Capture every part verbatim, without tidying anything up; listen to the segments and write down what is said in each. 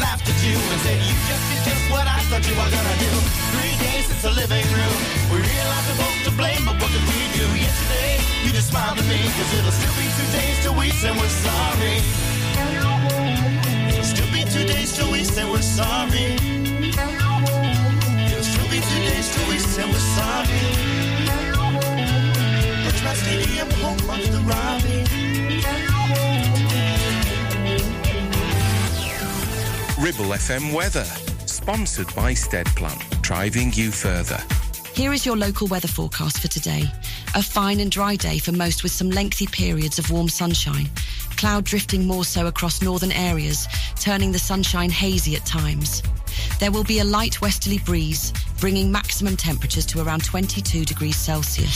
laughed at you and said you just did just what I thought you were gonna do. Three days since the living room, we realized we're both to blame, but what did we do? Yesterday, you just smiled at me, cause it'll still be two days till we say we're sorry. It'll still be two days till we say we're sorry. It'll still be two days till we say we're sorry. Touch my stadium, home of the Robbie. Ribble F M weather, sponsored by Steadplan, driving you further. Here is your local weather forecast for today. A fine and dry day for most, with some lengthy periods of warm sunshine. Cloud drifting more so across northern areas, turning the sunshine hazy at times. There will be a light westerly breeze, bringing maximum temperatures to around twenty-two degrees Celsius.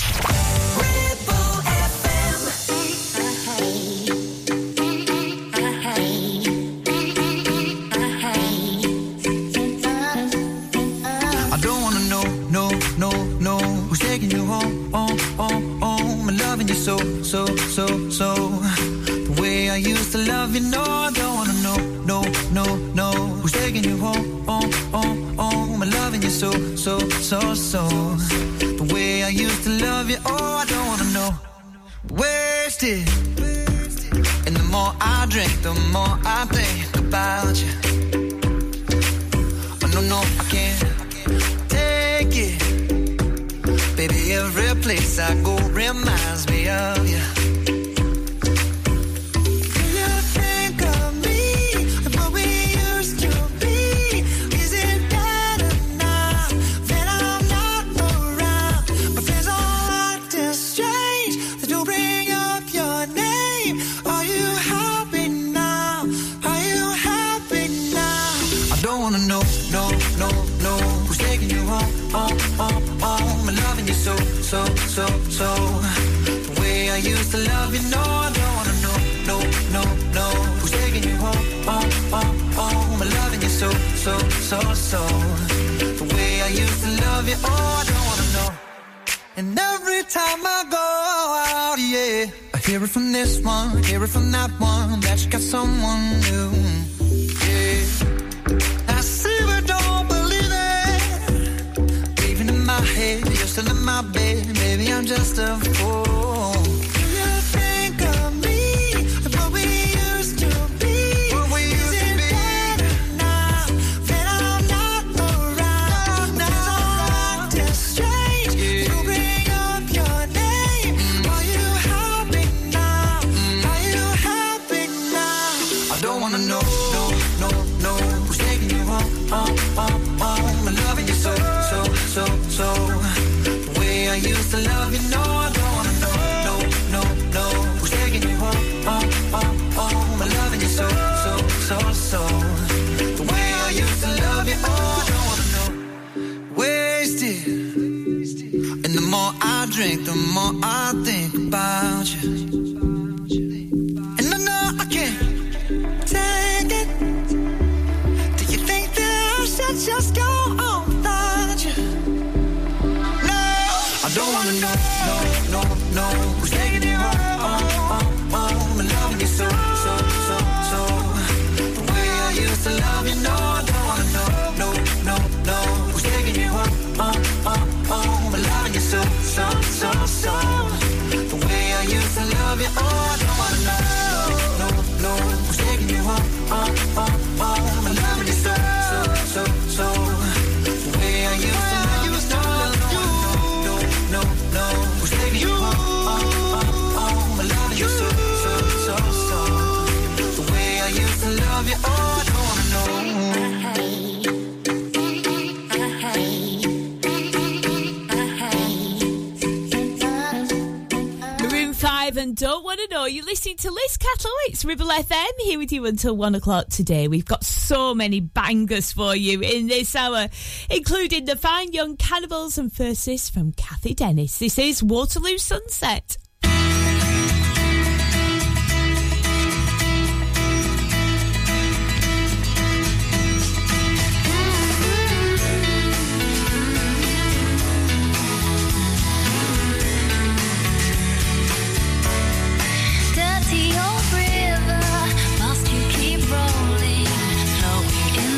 So, so, so, so the way I used to love you, no, I don't wanna know, no, no, no who's taking you home, oh, oh, oh I'm loving you so, so, so, so the way I used to love you, oh, I don't wanna know. Wasted, and the more I drink, the more I think about you. Oh, no, no, I can't take it. Baby, every place I go reminds me of you. Do you think of me and what we used to be? Is it better now that I'm not around? My friends all acting strange, they don't bring up your name. Are you happy now? Are you happy now? I don't wanna know, no, no, no who's taking you home, oh, oh, oh I'm loving you so, so, so, so the way I used to love you, no, I don't wanna know, no, no, no who's taking you home, oh, oh, oh I'm loving you so, so, so, so the way I used to love you, oh, I don't wanna know. And every time I go out, yeah, I hear it from this one, hear it from that one, that you got someone new, yeah. I see but don't believe it, even in my head, you're still in my bed, maybe I'm just a fool. Do you think of me and what we used to be? What we used Is it to be better now that I'm not around? No, now I'm acting strange, yeah. You bring up your name, mm. Are you happy now? Mm. Are you happy now? I don't wanna know, no, no, no who's taking you home, oh, oh, oh I'm loving you so, so, so, so the way I used to love you, no, I don't wanna know, no, no, no who's taking you home, oh, oh, oh I'm loving you so, so, so, so the way I used to love you, oh, I don't wanna know. Wasted, and the more I drink, the more I think about you, and I know I can't take it. Do you think that I should just go on without you? I don't wanna know, no, no, no who's taking you home, oh, oh, oh I'm loving you so, so, so, so the way I used to love you, no, I don't wanna know, no, no, no who's taking you home, oh, oh, oh I'm loving you so, so, so, so the way I used to love you, oh, I don't wanna know, no, no who's taking you home, oh, oh, oh I'm loving you so, so, so, so the way I used to love you, no, no, no, who's taking you home, oh, oh, oh I'm loving you so, so, so, so the way I used to love you, oh, I don't wanna know. Maroon five and Don't Wanna Know. You're listening to Liz Cattle. It's Ribble F M here with you until one o'clock today. We've got so many bangers for you in this hour, including the Fine Young Cannibals and first this from Kathy Dennis. This is Waterloo Sunset. Dirty old river, must you keep rolling, flowing in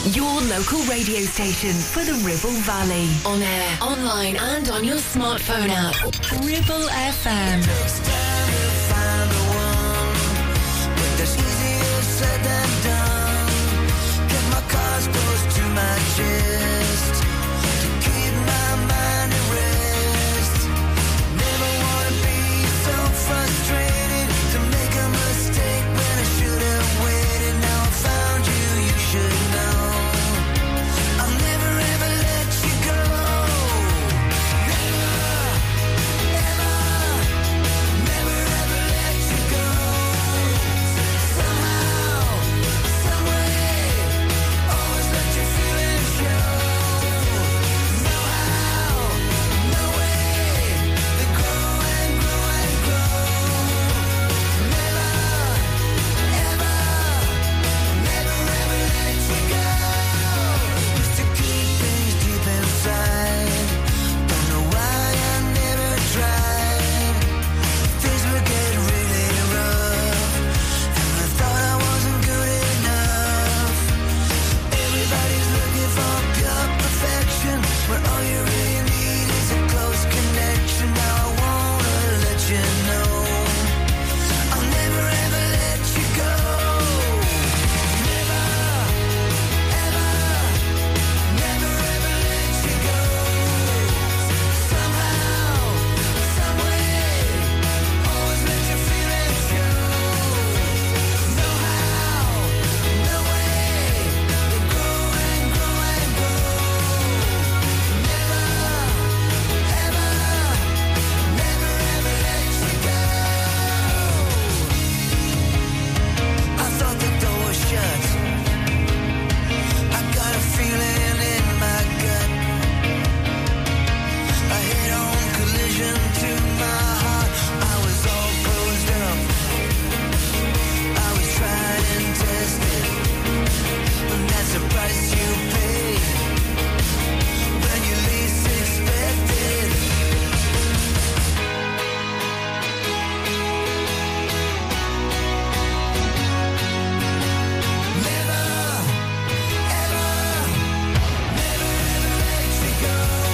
Your local radio station for the Ribble Valley. On air, online and on your smartphone app. Ribble F M. Takes time to find the one, but that's easier said than done. Get my cards close to my chest to keep my mind at rest. Never wanna be so frustrated to make a mistake when I should have waited. Now I found you, you should know. I'll never ever let you go. Never, ever, never ever let you go. Somehow, some way, always let your feelings show. No how, no way, they grow and grow and grow. Never, ever, never ever let you go. Used to keep things deep inside. Don't know why I never tried. Things would get really rough, and I thought I wasn't good enough. Everybody's looking for pure perfection, where all you really need is a close connection. Now I wanna let you know I'll never ever let you go. Never, ever, never ever let you go. Somehow, some way, always let your feelings show. No how, no way, they grow and grow and grow. Never, ever, never ever let you go. I thought the door was shut. I got a feeling in my gut. A head-on collision to my heart. I was all closed up. I was tried and tested, and that's the price you pay when you least expect it. Never, ever, never ever let you go.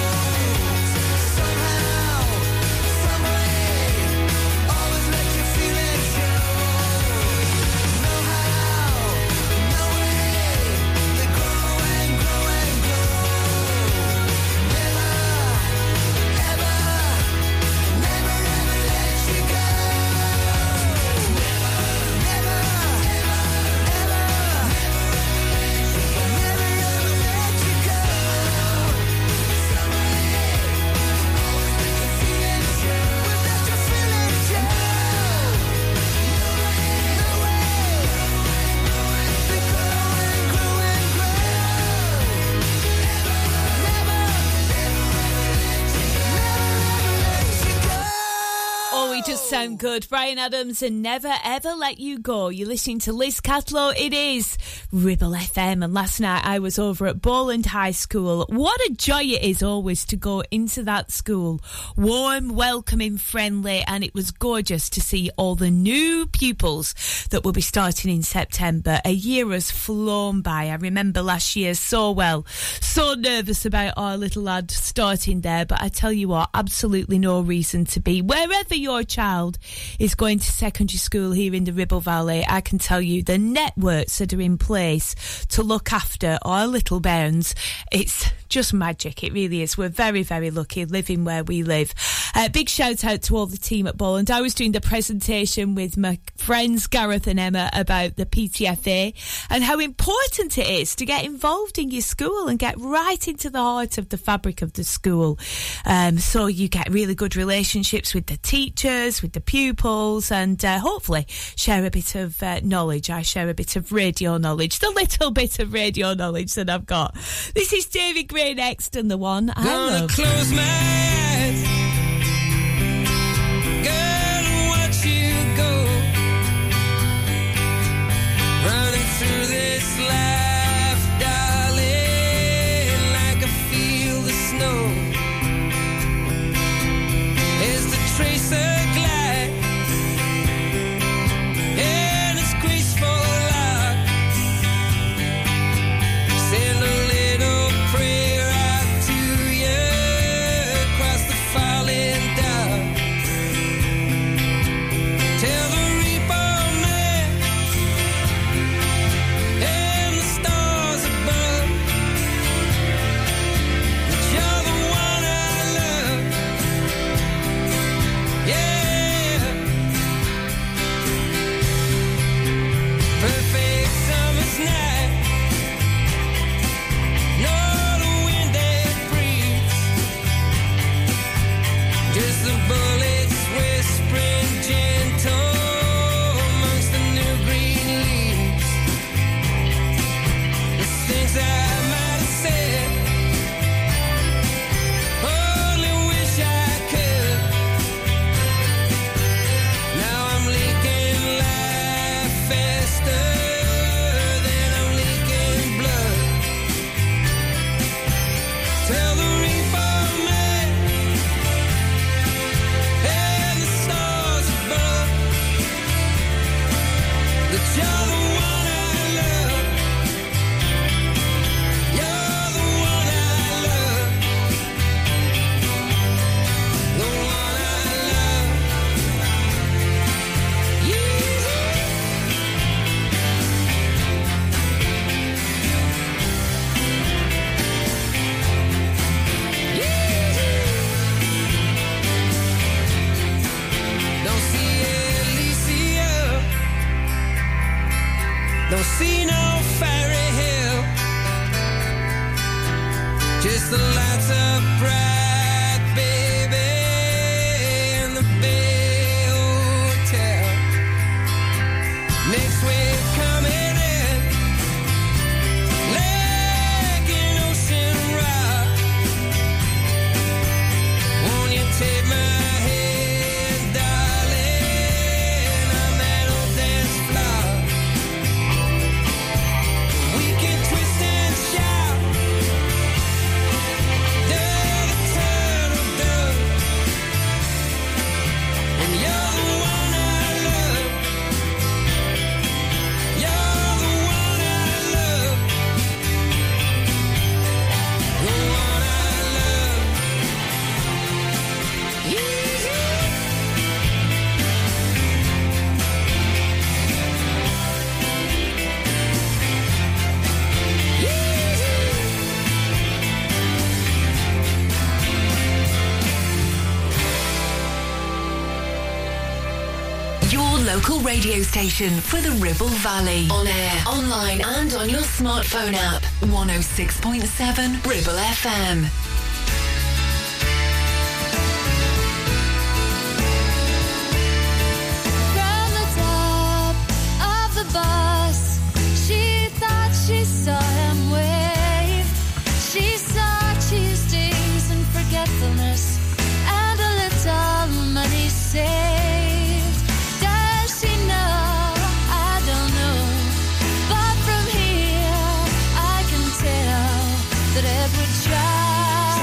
Somehow, some way, always let your feelings show. No how, no way, they grow and grow and grow. Never, ever, never ever let you go. Never, never, ever, ever, never ever let you go. Some way, always let your feelings show. Let your feelings show. No way, no way, they grow and grow and grow. Never, never, never let you go. Oh, he does sound good. Brian Adams and Never Ever Let You Go. You're listening to Liz Catlow. It is Ribble F M. And last night I was over at Bowland High School. What a joy it is always to go into that school. Warm, welcoming, friendly. And it was gorgeous to see all the new pupils that will be starting in September. A year has flown by. I remember last year so well. So nervous about our little lad starting there. But I tell you what, absolutely no reason to be. Wherever your child is going to secondary school here in the Ribble Valley, I can tell you the networks that are in place to look after our little bairns, it's just magic. It really is. We're very, very lucky living where we live. Uh, big shout out to all the team at Bowland. I was doing the presentation with my friends Gareth and Emma about the P T F A and how important it is to get involved in your school and get right into the heart of the fabric of the school. Um, so you get really good relationships with the teachers, with the pupils, and uh, hopefully share a bit of uh, knowledge. I share a bit of radio knowledge, the little bit of radio knowledge that I've got. This is David Gray next, and the one I Gonna love. close my eyes, girl, and watch you go, running through this life, darling, like I feel the snow as the tracer glides in its graceful arc, sail Don't see no fairy hill, just the lights of bright, baby, in the Bay Hotel. Next wave coming in, like an ocean rock. Won't you take my hand, darling, on that old dance floor? We can twist and shout, do the turtle dove, and you're the one I love. You're the one I love. The one I love. Your local radio station for the Ribble Valley. On air, online and on your smartphone app. one oh six point seven Ribble F M. From the top of the bus, she thought she saw him wave. She saw Tuesdays and forgetfulness and a little money saved. Does she know? I don't know. But from here, I can tell that Edward tried.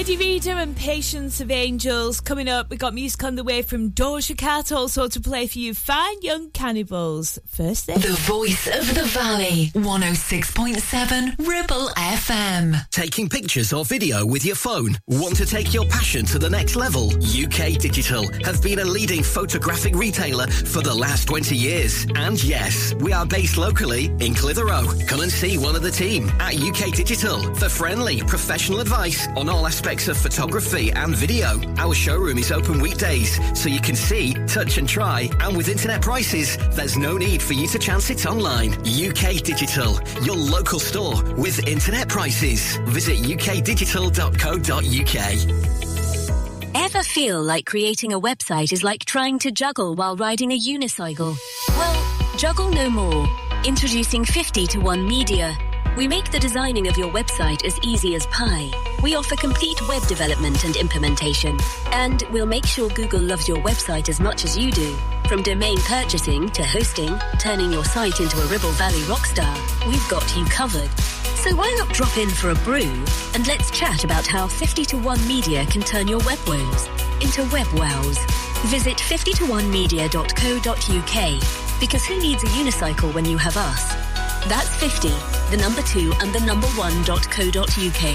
Eddie Reader and Patience of Angels coming up. We got music on the way from Doja Cat, also to play for you. Fine Young Cannibals. First thing. The voice of the valley. one oh six point seven Ribble F M. Taking pictures or video with your phone? Want to take your passion to the next level? U K Digital have been a leading photographic retailer for the last twenty years. And yes, we are based locally in Clitheroe. Come and see one of the team at U K Digital for friendly, professional advice on all aspects of photography and video. Our showroom is open weekdays, so you can see, touch and try, and with internet prices, there's no need for you to chance it online. U K Digital, your local store with internet prices. Visit u k digital dot co dot u k. Ever feel like creating a website is like trying to juggle while riding a unicycle? Well, juggle no more. Introducing fifty to one Media. We make the designing of your website as easy as pie. We offer complete web development and implementation. And we'll make sure Google loves your website as much as you do. From domain purchasing to hosting, turning your site into a Ribble Valley rockstar, we've got you covered. So why not drop in for a brew and let's chat about how fifty to one Media can turn your web woes into web wows. Visit fifty to one media dot co dot u k, because who needs a unicycle when you have us? That's fifty, the number two and the number one dot co dot u k.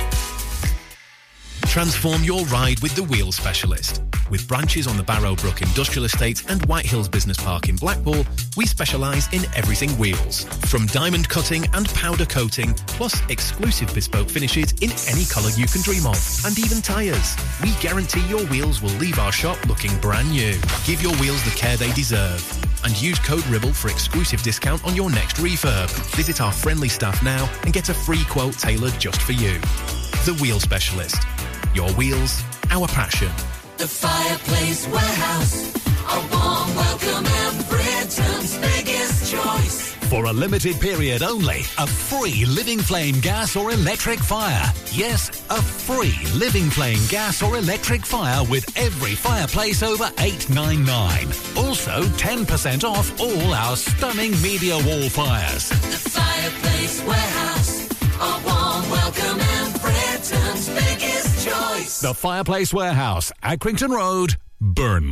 Transform your ride with the Wheel Specialist. With branches on the Barrowbrook Industrial Estate and White Hills Business Park in Blackpool, we specialise in everything wheels. From diamond cutting and powder coating, plus exclusive bespoke finishes in any colour you can dream of, and even tyres. We guarantee your wheels will leave our shop looking brand new. Give your wheels the care they deserve. And use code RIBBLE for exclusive discount on your next refurb. Visit our friendly staff now and get a free quote tailored just for you. The Wheel Specialist. Your wheels, our passion. The Fireplace Warehouse, a warm welcome and Britain's biggest choice. For a limited period only, a free Living Flame gas or electric fire. Yes, a free Living Flame gas or electric fire with every fireplace over eight ninety-nine. Also, ten percent off all our stunning media wall fires. The Fireplace Warehouse, a warm welcome and Britain's biggest choice. The Fireplace Warehouse, Accrington Road, Burnley.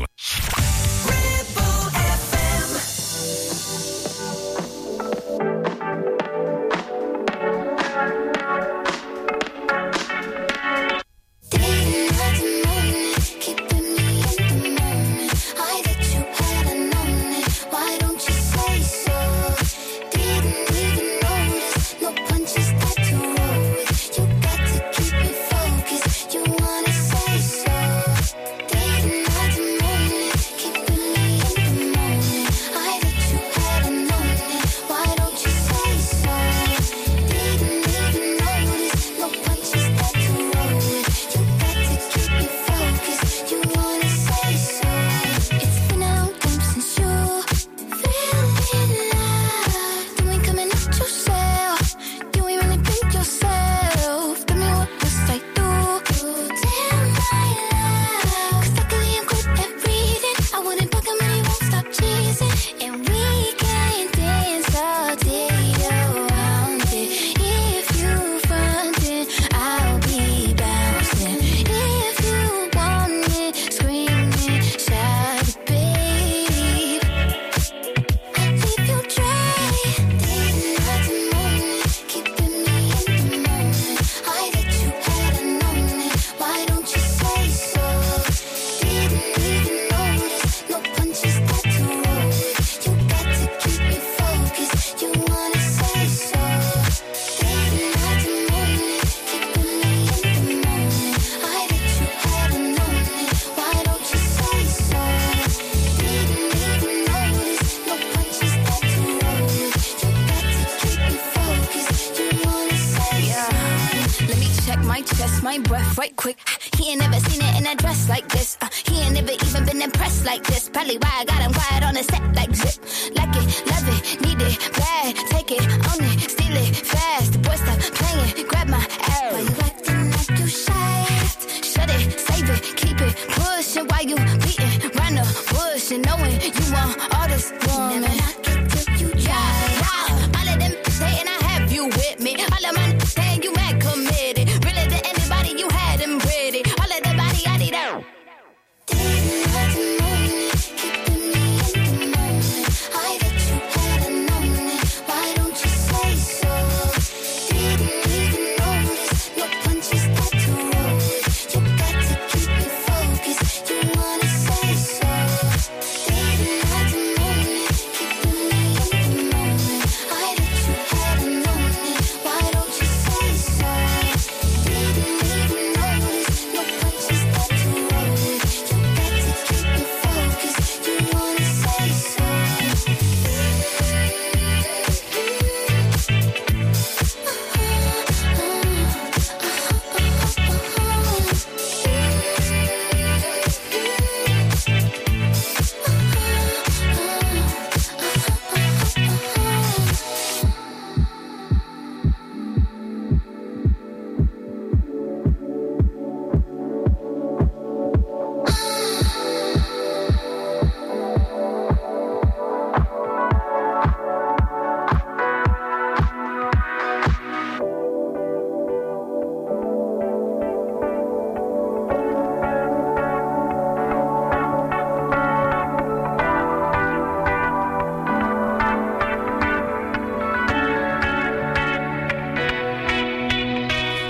my breath right quick. He ain't never seen it in a dress like this. Uh, he ain't never even been impressed like this. Probably why I got him quiet on the set like zip. Like it, love it, need it, bad. Take it, own it, steal it, fast. The boy stop playing, grab my ass. Why you acting like you shy? Shut it, save it, keep it, push it while you beating round the bush and knowing you want all this woman. Never knock it till you try. Yeah, all of them saying I have you with me. All of my saying you mad committed. Really to anybody you had them with.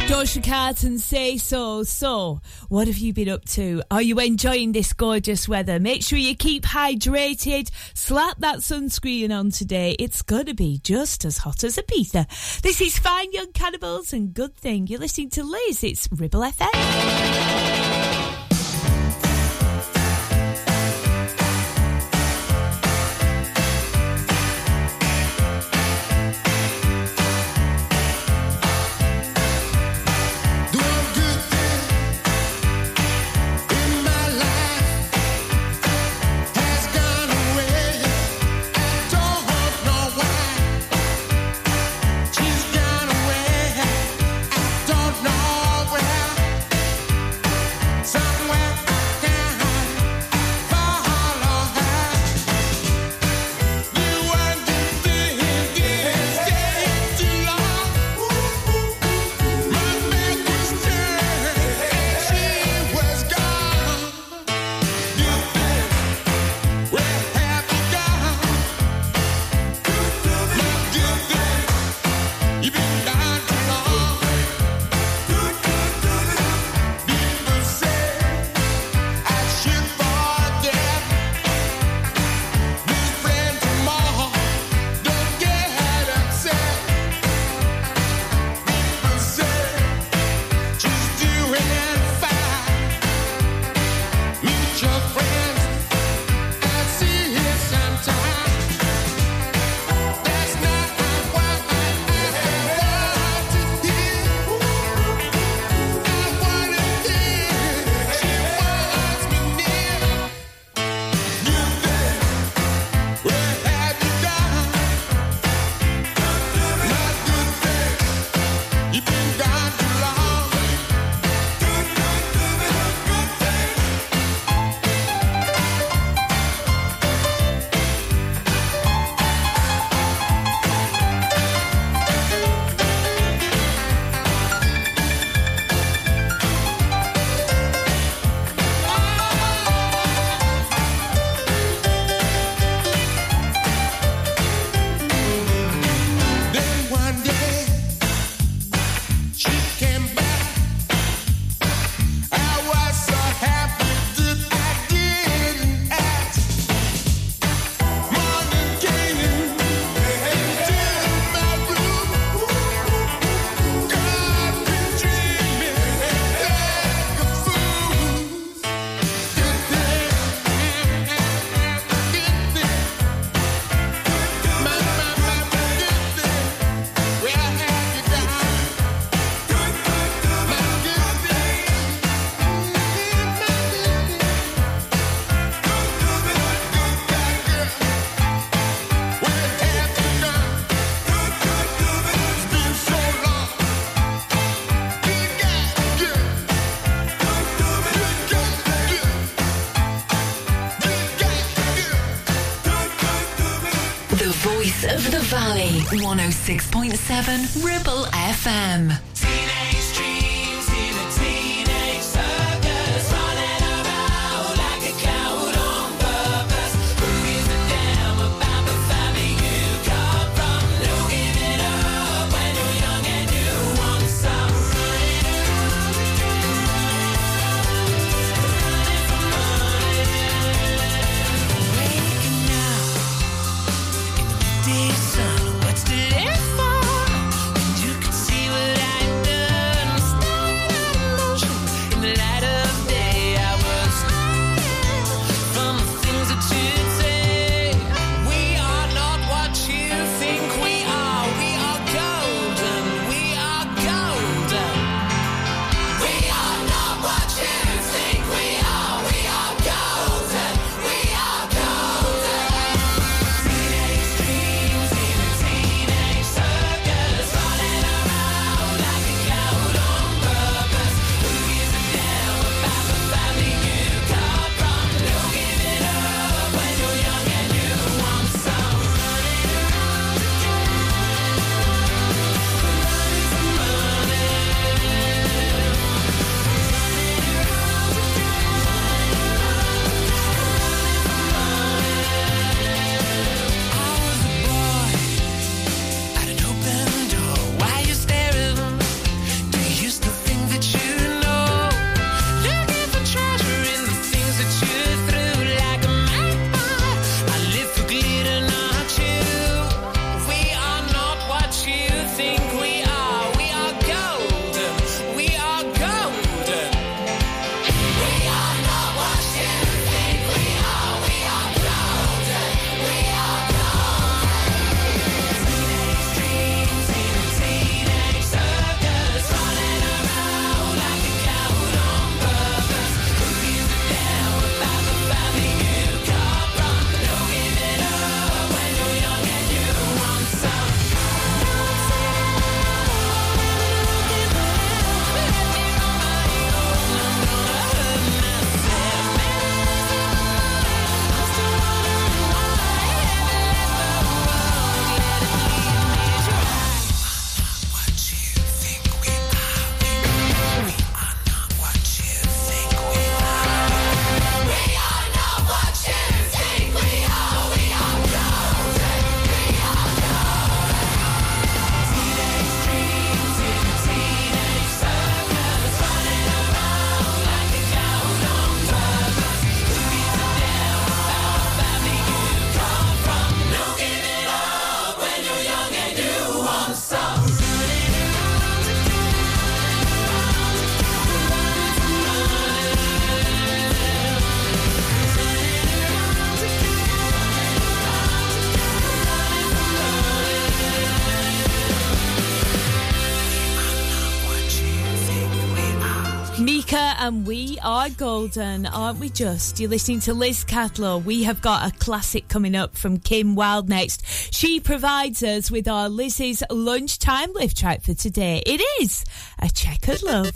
Doja Cat and Say So. So, what have you been up to? Are you enjoying this gorgeous weather? Make sure you keep hydrated. Slap that sunscreen on today. It's going to be just as hot as Ibiza. This is Fine Young Cannibals and Good Thing. You're listening to Liz. It's Ribble F M. Of the Valley, one oh six point seven Ribble F M. Teenage dreams in a teenage circus, running around like a clown on purpose. Who gives a damn about the family you come from? No giving up when you're young and you want some. Waking up in the midday sun, what's to live for? And you can see what I've done. Mika and we are golden, aren't we just? You're listening to Liz Cadlow. We have got a classic coming up from Kim Wilde next. She provides us with our Liz's lunchtime lift track for today. It is A Checkered Love.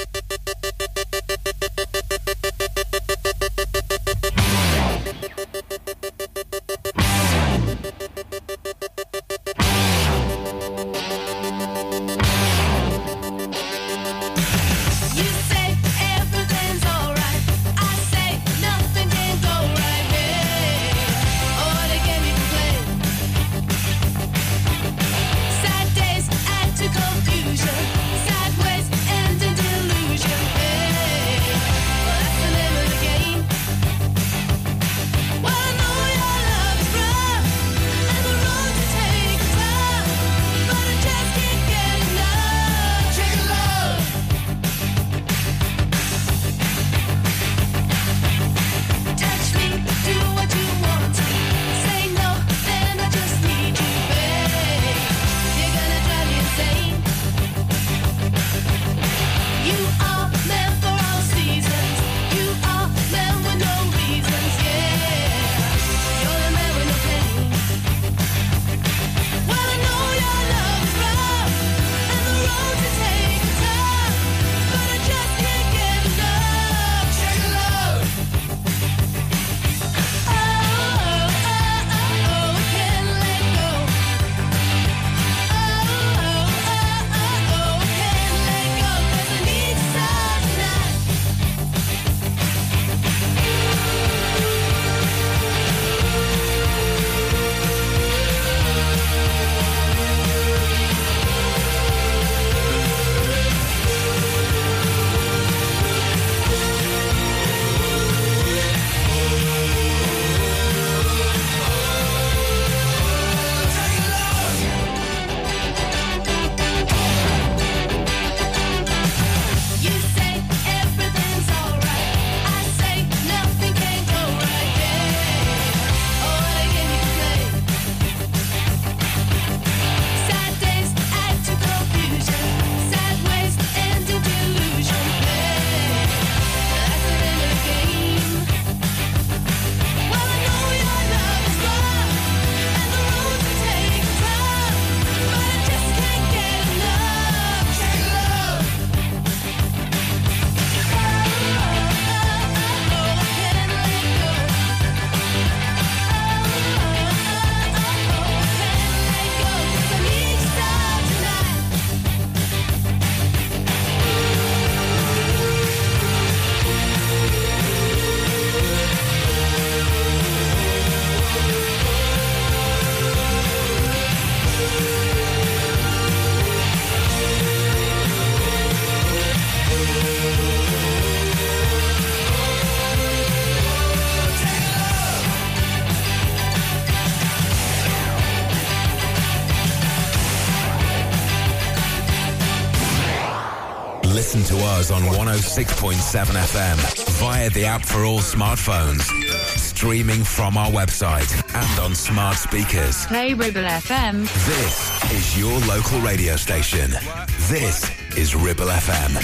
Listen to us on one oh six point seven F M via the app for all smartphones, streaming from our website and on smart speakers. Play Ribble F M. This is your local radio station. This is Ribble F M.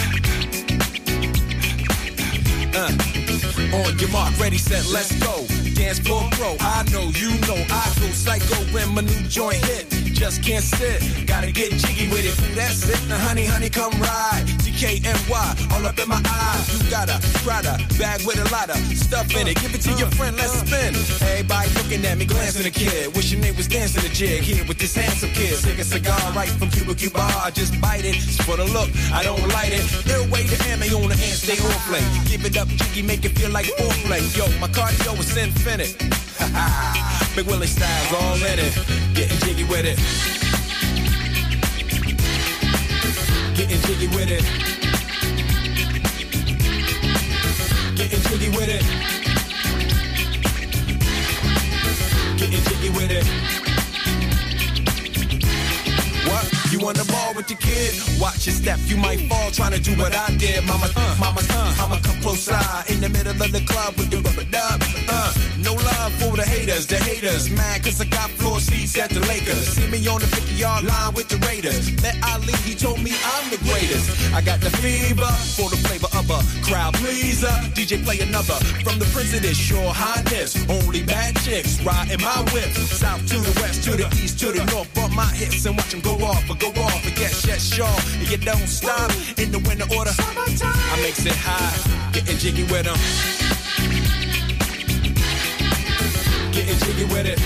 Uh, on your mark, ready, set, let's go. Dance floor bro, I know, you know, I go psycho when my new joint hit. Just can't sit, gotta get jiggy with it. Ooh, that's it, now honey, honey, come ride. D K N Y, all up in my eyes. You got a Prada bag with a lot of stuff in it. Give it to your friend, let's spin. Everybody looking at me, glancing a kid. Wishing they was dancing a jig here with this handsome kid. Sick a cigar right from Cuba Cuba. I just bite it, it's for the look, I don't light it. Ill way to ammo on the hand, stay on play. Give it up, jiggy, make it feel like foreplay. Yo, my cardio is infinite. Big Willie style's all in it. Getting jiggy with it. Getting jiggy with it. Getting jiggy with it. Getting jiggy with it. What? You on the ball with your kid? Watch your step, you might fall trying to do what I did. Mama, uh, mama, uh, mama, come close side in the middle of the club with the rubber dub. Uh, no love for the haters, the haters. Mad cause I got floor seats at the Lakers. See me on the fifty-yard line with the Raiders. Met Ali, he told me I'm the greatest. I got the fever for the flavor of a crowd pleaser. D J play another from the Prince of this, your highness. Only bad chicks riding my whip. South to the west, to the east, to the north. Bump my hips and watch them go off, or go off. And yes, yes, sure. And you don't stop in the winter order. I makes it high, getting jiggy with them. Getting jiggy with it.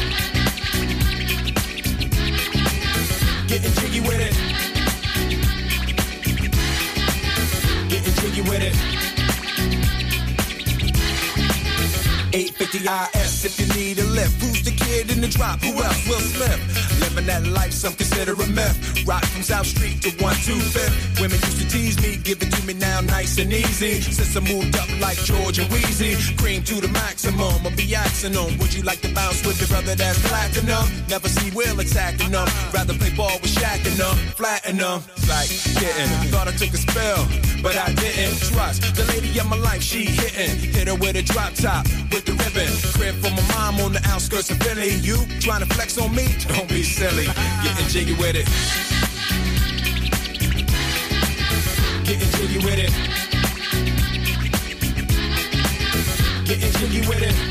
Getting jiggy with it. Getting jiggy with it. eight fifty I S if you need a lift. Who's the kid in the drop? Who else? Will Smith. Living that life, some consider a myth. Rock from South Street to one two fifth. Women used to tease me, give it to me now nice and easy. Since I moved up like George and Wheezy, cream to the maximum. I'll be axing them. Would you like to bounce with your brother that's platinum? Never see Will attacking them. Rather play ball with Shaq and them, flatten them. Like getting, thought I took a spell, but I didn't. Trust the lady of my life, she hitting. Hit her with a drop top, with the ribbon. Crib for my mom on the outskirts of Philly. You trying to flex on me? Don't be silly. Getting jiggy with it. Getting jiggy with it. Getting jiggy with it.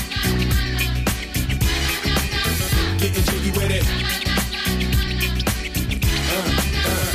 Getting jiggy with it. Uh, uh.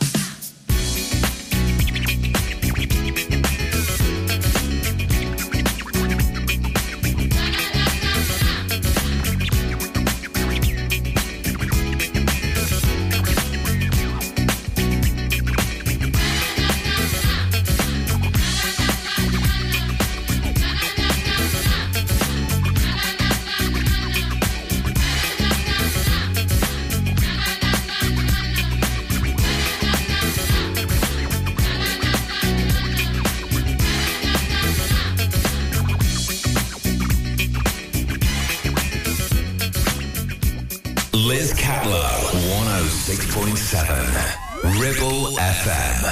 Liz Catlow, one oh six point seven, Ribble F M.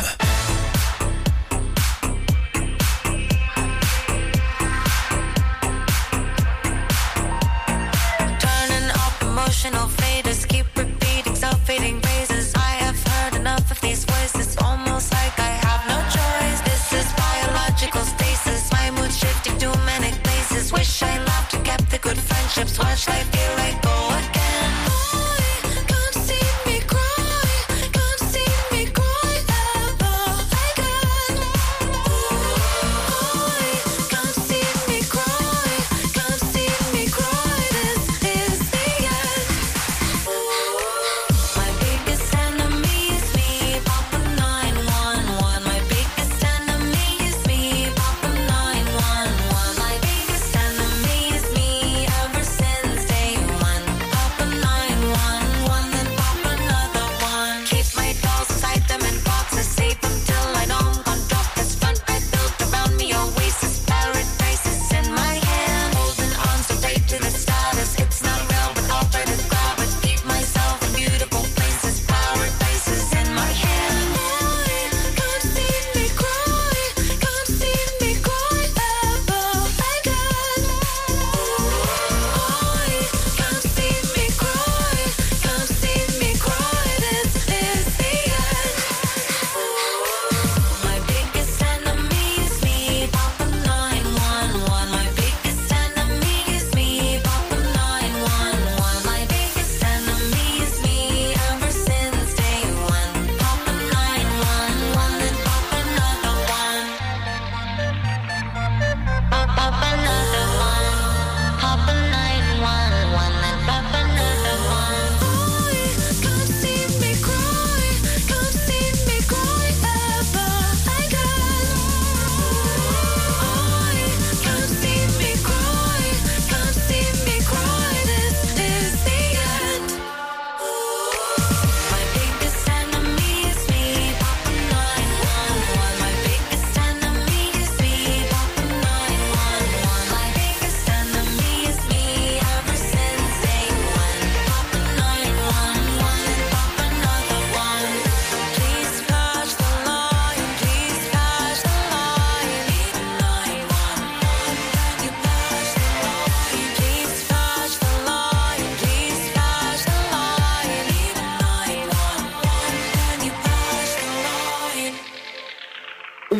Turning up emotional faders, keep repeating self-fading phrases. I have heard enough of these voices, almost like I have no choice. This is biological stasis, my mood shifting to manic places. Wish I loved and kept the good friendships. Watch life feel like go again. Can't see me cry, can't see me cry ever.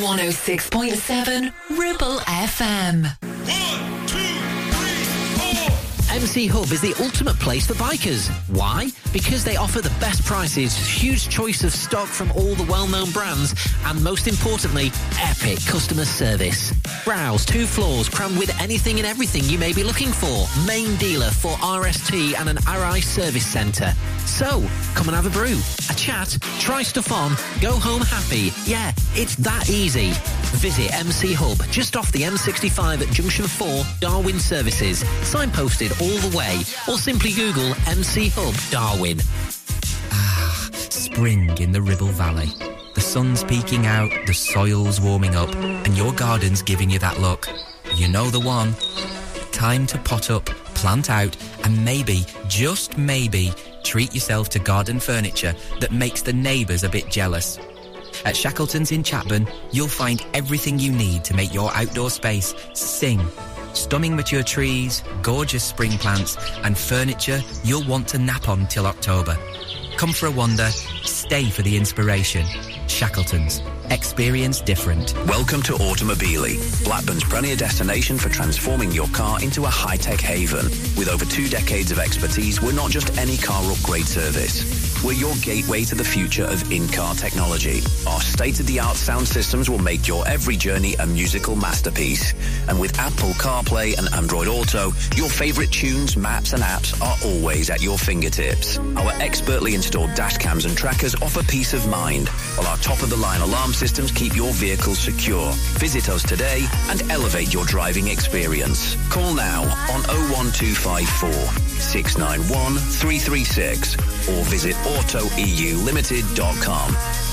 one oh six point seven Ribble F M. M C Hub is the ultimate place for bikers. Why? Because they offer the best prices, huge choice of stock from all the well-known brands, and most importantly, epic customer service. Browse two floors crammed with anything and everything you may be looking for. Main dealer for R S T and an R I service centre. So, come and have a brew, a chat, try stuff on, go home happy. Yeah, it's that easy. Visit M C Hub, just off the M sixty-five at Junction four, Darwin Services. Signposted all the way, or simply Google M C Hub Darwin. Ah, spring in the Ribble Valley. The sun's peeking out, the soil's warming up, and your garden's giving you that look. You know the one. Time to pot up, plant out, and maybe, just maybe, treat yourself to garden furniture that makes the neighbours a bit jealous. At Shackleton's in Chapman, you'll find everything you need to make your outdoor space sing. Stunning mature trees, gorgeous spring plants, and furniture you'll want to nap on till October. Come for a wander, stay for the inspiration. Shackleton's. Experience different. Welcome to Automobili, Blackburn's premier destination for transforming your car into a high-tech haven. With over two decades of expertise, we're not just any car upgrade service. We're your gateway to the future of in-car technology. Our state-of-the-art sound systems will make your every journey a musical masterpiece. And with Apple CarPlay and Android Auto, your favorite tunes, maps and apps are always at your fingertips. Our expertly installed dash cams and trackers offer peace of mind, while our top-of-the-line alarm systems keep your vehicle secure. Visit us today and elevate your driving experience. Call now on oh one two five four, six nine one, three three six or visit auto e u limited dot com.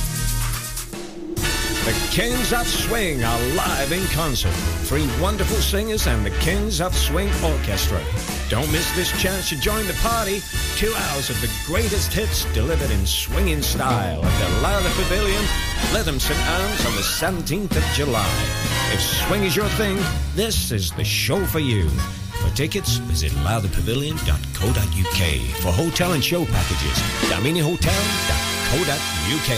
The Kings of Swing are live in concert. Three wonderful singers and the Kings of Swing Orchestra. Don't miss this chance to join the party. Two hours of the greatest hits delivered in swinging style at the Lowther Pavilion, Lytham St Anne's on the seventeenth of July. If swing is your thing, this is the show for you. For tickets, visit lowther pavilion dot co dot u k. For hotel and show packages, damini hotel dot co dot u k.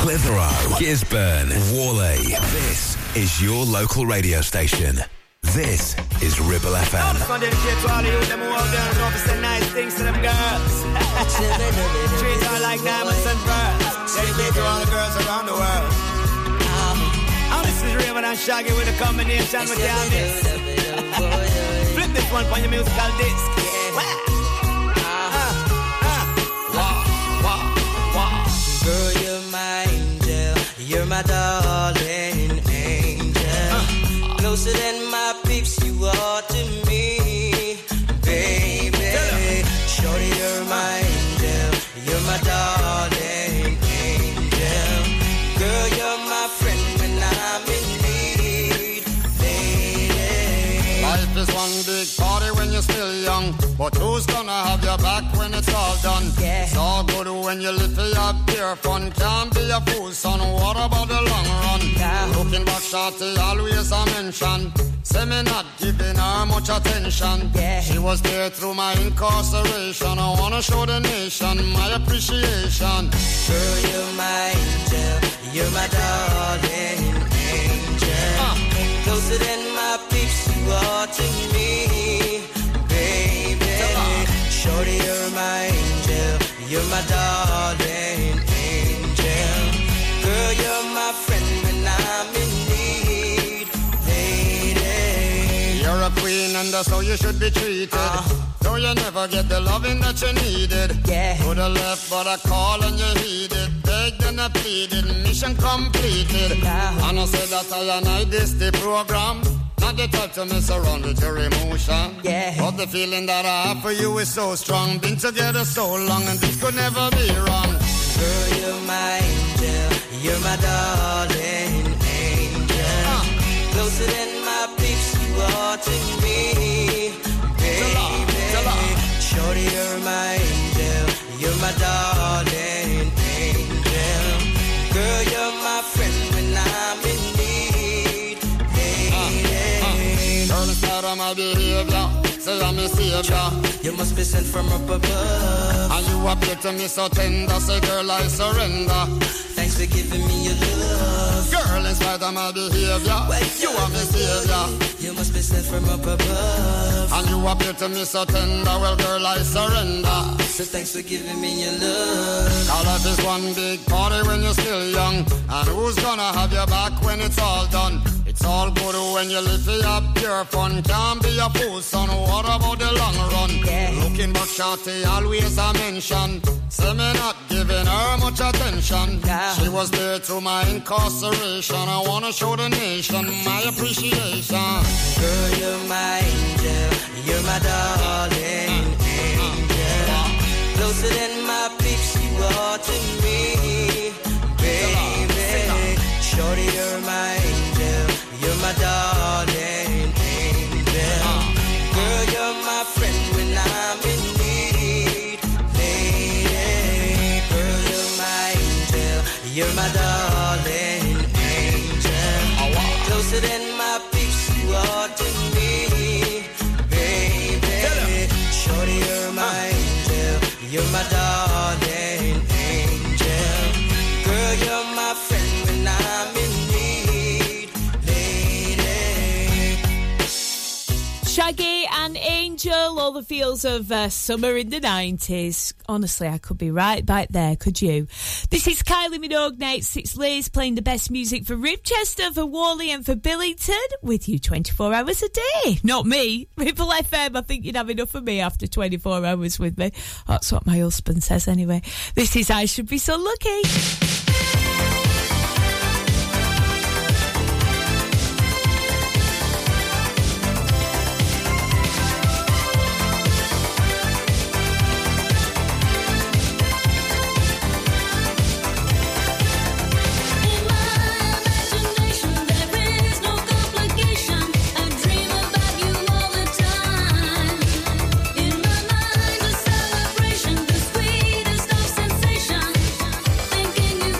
Clitheroe, Gisburn, Worley. This is your local radio station. This is Ribble F M. I'm dedicated to all of you, them who out there and know say nice things to them girls. Treat her like diamonds and pearls. Dedicated to all the girls around the world. And this is Raymond and Shaggy with a combination with the artists. Flip this one on your musical disc. Girl, you're my angel, you're my darling angel. Closer than my peeps, you are to me, baby. Shorty, you're my angel, you're my darling angel. Girl, you're my friend when I'm in need, lady. Life is one big party when you're still young, but who's gonna have your back when it's all done? Yeah. It's all good when you live for your pure fun. Can't be a fool, son. What about the long run? Yeah. Looking back, shorty, always a mention. Say me not giving her much attention. Yeah. She was there through my incarceration. I wanna show the nation my appreciation. Girl, you're my angel, you're my darling angel. Uh. Closer than my peeps, you are to me, baby. Shorty, you're my angel, you're my darling angel. Girl, you're my friend when I'm in need, lady. You're a queen and that's how you should be treated. Uh. Though you never get the loving that you needed. Yeah. Could have left but I call and you heeded. Begged and I pleaded, mission completed. Yeah. And I said that I and I this the program. Not the type to mess around with your emotion. Yeah. But the feeling that I have for you is so strong. Been together so long and this could never be wrong. Girl, you're my angel, you're my darling angel. Uh. Closer than my peeps, you are to me, baby. Shorty, you're my angel, you're my darling angel. Girl, you're my friend when I'm in need, lady. Girl, inside of my behavior, say I'm a savior. You must be sent from up above. And you appear to me so tender, say girl I surrender. Thanks for giving me your love. Girl, in spite of my behavior, you are my savior. You must be sent from up above. And you appear to me so tender, well girl I surrender. So thanks for giving me your love. Now life is one big party when you're still young. And who's gonna have your back when it's all done? It's all good when you live for your pure fun. Can't be a fool, son. What about the long run? Yeah. Looking back, shorty, always a mention. Say me not giving her much attention. Yeah. She was there through my incarceration. I wanna show the nation my appreciation. Girl, you're my angel, you're my darling angel. Closer than my peeps, you are to me, baby. Shorty, you're my angel, you're my darling angel. Girl, you're my friend when I'm in need, lady. Girl, you're my angel, you're my darling angel. Closer than my peeps, you are to me, baby. Shorty, you're my angel, you're my darling angel. Girl, you're my friend when I'm in need, lady. Shaggy and Angel, all the feels of uh, summer in the nineties. Honestly, I could be right back there, could you? This is Kylie Minogue Nights. It's Liz playing the best music for Ribchester, for Worley and for Billington, with you twenty-four hours a day. Not me. Ribble F M, I think you'd have enough of me after twenty-four hours with me. That's what my husband says anyway. This is I Should Be So Lucky. Thinking you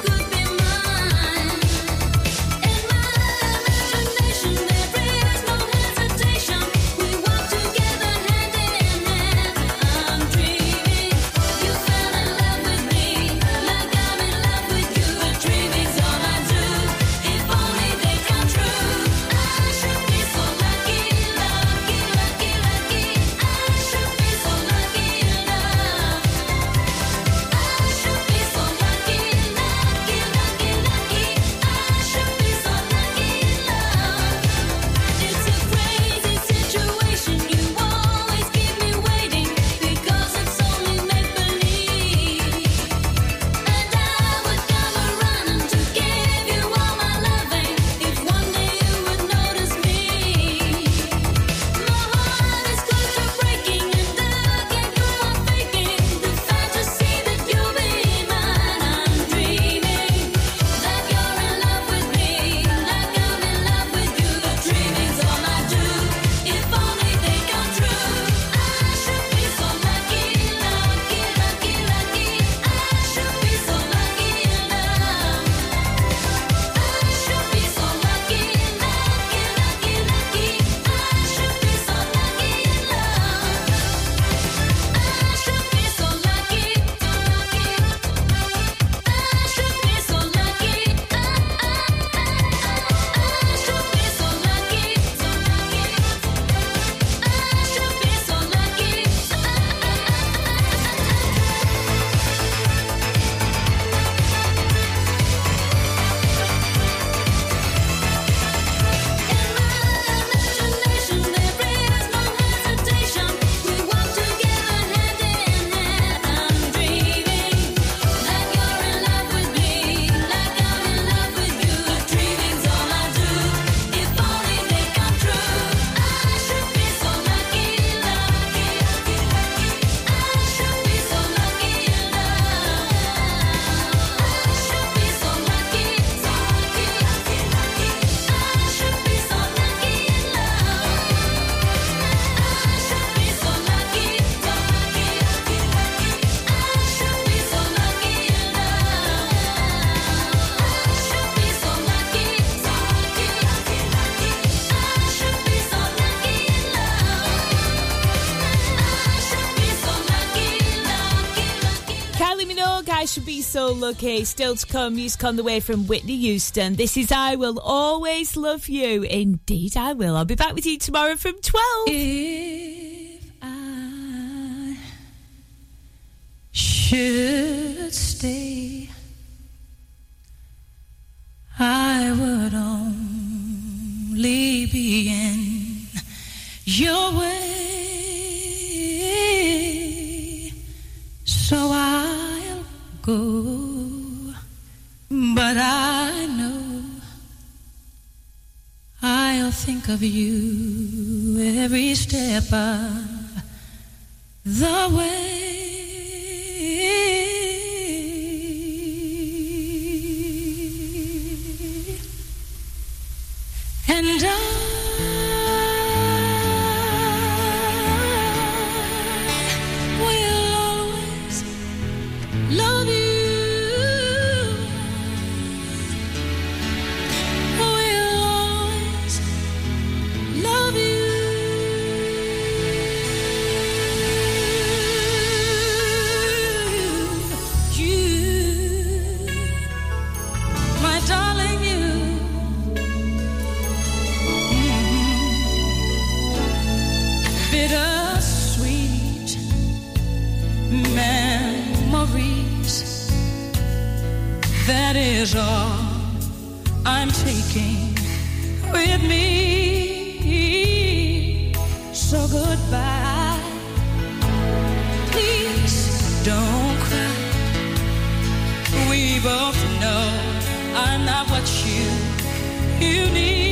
Should Be So Lucky. Still to come, music on the way from Whitney Houston. This is I Will Always Love You. Indeed I will. I'll be back with you tomorrow from twelve. If I should stay, I would only be in your way, so I'll go, but I know I'll think of you every step of the way. And I will always love you. Will always love you. You, my darling, you. Bittersweet memories, that is all I'm taking with me. So goodbye, please don't cry. We both know I'm not what you, you need.